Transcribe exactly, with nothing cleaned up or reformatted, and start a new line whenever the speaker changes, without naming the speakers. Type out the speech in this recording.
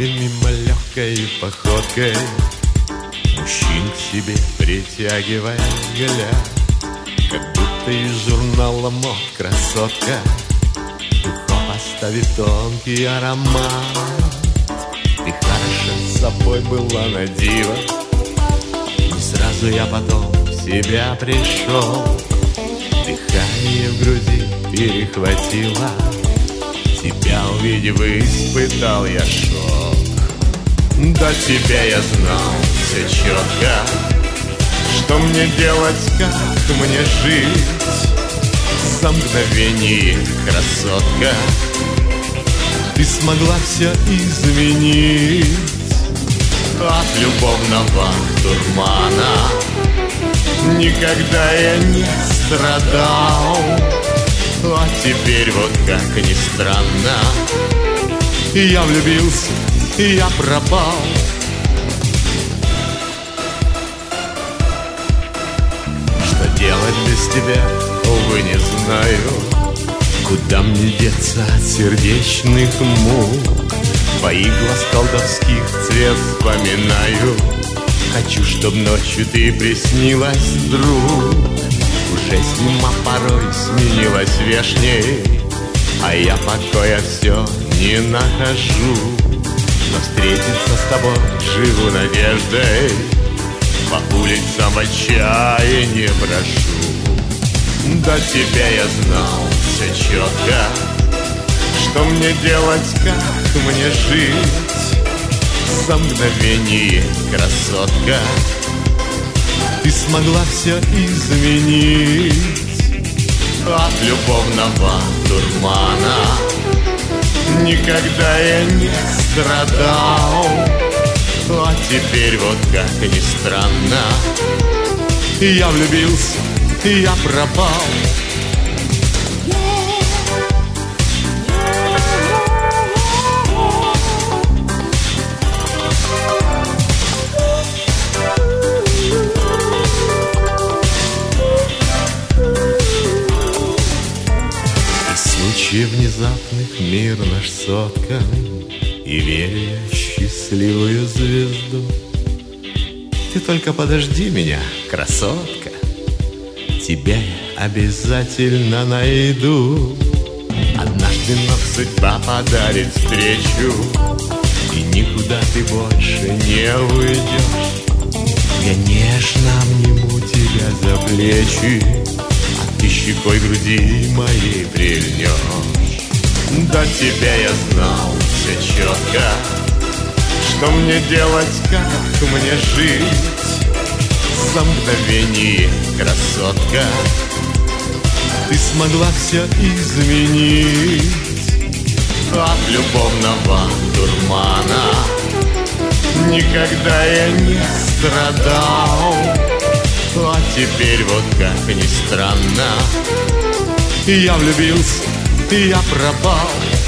ты мимо легкой походкой, мужчин к себе притягивая, гля, как будто из журнала мод красотка, духом оставит тонкий аромат. Ты хороша с собой была на диво, не сразу я потом в себя пришел. Дыхание в груди перехватило, тебя увидев, испытал я шок. До тебя я знал все четко, что мне делать, как мне жить. За мгновение, красотка, ты смогла все изменить. От любовного дурмана никогда я не страдал. А теперь вот как ни странно, я влюбился, я пропал. Что делать без тебя, увы, не знаю. Куда мне деться от сердечных мук? Твоих глаз колдовских цвет вспоминаю. Хочу, чтоб ночью ты приснилась, друг. Уже зима порой сменилась вешней, а я покоя все не нахожу. Но встретиться с тобой живу надеждой, по улицам в отчаянии прошу. До тебя я знал все четко, что мне делать, как мне жить. За мгновение, красотка, ты смогла все изменить. От любовного дурмана никогда я не страдал. А теперь вот как ни странно, я влюбился, я пропал. Внезапных мир наш соткан, и верю в счастливую звезду. Ты только подожди меня, красотка, тебя я обязательно найду. Однажды вновь судьба подарит встречу, и никуда ты больше не уйдешь. Я нежно обниму тебя за плечи, ты щекой груди моей прильнешь. До тебя я знал все четко, что мне делать, как мне жить. За мгновение, красотка, ты смогла все изменить. От любовного дурмана никогда я не страдал. А теперь вот как ни странно, я влюбился, я пропал.